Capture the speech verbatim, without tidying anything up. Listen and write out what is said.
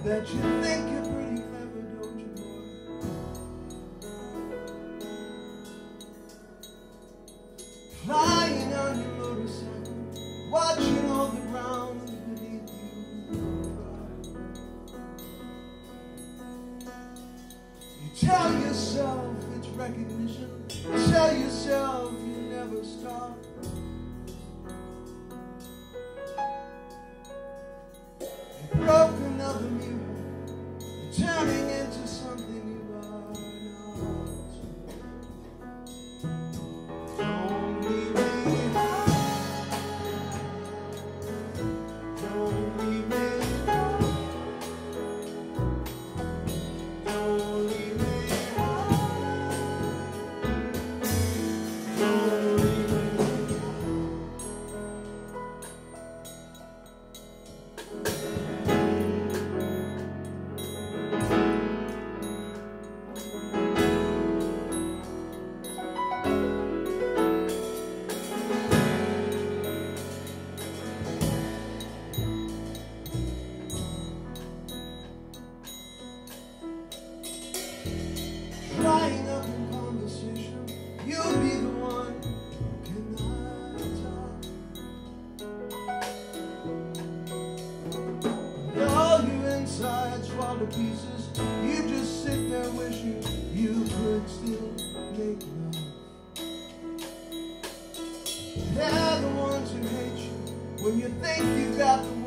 Bet you think you're pretty clever, don't you, boy? Flying on your motorcycle, watching all the ground beneath you cry. You tell yourself it's recognition, tell yourself you never stop. You've broken another mirror, turning into something you are not. Don't leave me, don't leave me, don't leave me, don't leave me. Flying up in conversation, you'll be the one who cannot talk. And all your insides fall to pieces, you just sit there wishing you could still make love. They're the ones who hate you when you think you've got the